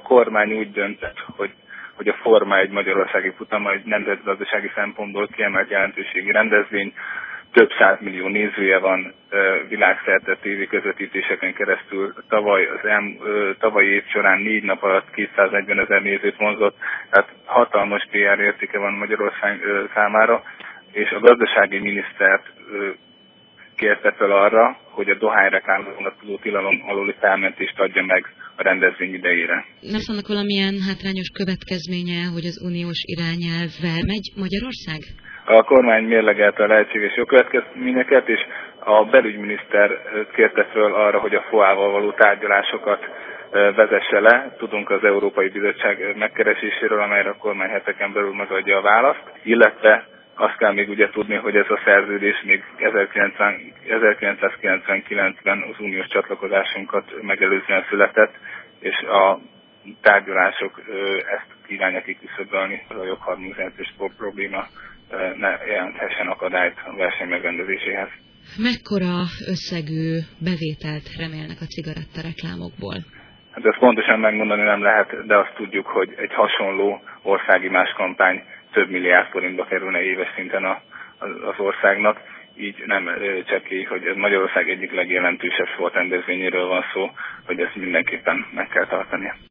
kormány úgy döntött, hogy a Forma egy magyarországi futama egy nemzetgazdasági szempontból kiemelt jelentőségi rendezvény, több 100 millió nézője van világszerte tévé közvetítéseken keresztül. Tavalyi év során 4 nap alatt 240 000 nézőt vonzott, tehát hatalmas PR értéke van Magyarország számára, és a gazdasági minisztert kérte fel arra, hogy a dohányreklámra vonatkozó tilalom alóli felmentést adja meg a rendezvény idejére. Lesz annak valamilyen hátrányos következménye, hogy az uniós irányelvvel megy Magyarország? A kormány mérlegelte a lehetséges jogkövetkezményeket, és a belügyminiszter kérte föl arra, hogy a FOA-val való tárgyalásokat vezesse le. Tudunk az Európai Bizottság megkereséséről, amelyre a kormány heteken belül megadja a választ, illetve azt kell még ugye tudni, hogy ez a szerződés még 1999-ben az uniós csatlakozásunkat megelőzően született, és a tárgyalások ezt kívánják kiküszöbölni, a jogharmonizációs probléma ne jelenthessen akadályt a verseny megrendezéséhez. Mekkora összegű bevételt remélnek a cigarettareklámokból? Hát ezt pontosan megmondani nem lehet, de azt tudjuk, hogy egy hasonló országi más kampány több milliárd forintba kerülne éves szinten az országnak. Így nem csekély, hogy ez Magyarország egyik legjelentősebb sportrendezvényéről van szó, hogy ezt mindenképpen meg kell tartani.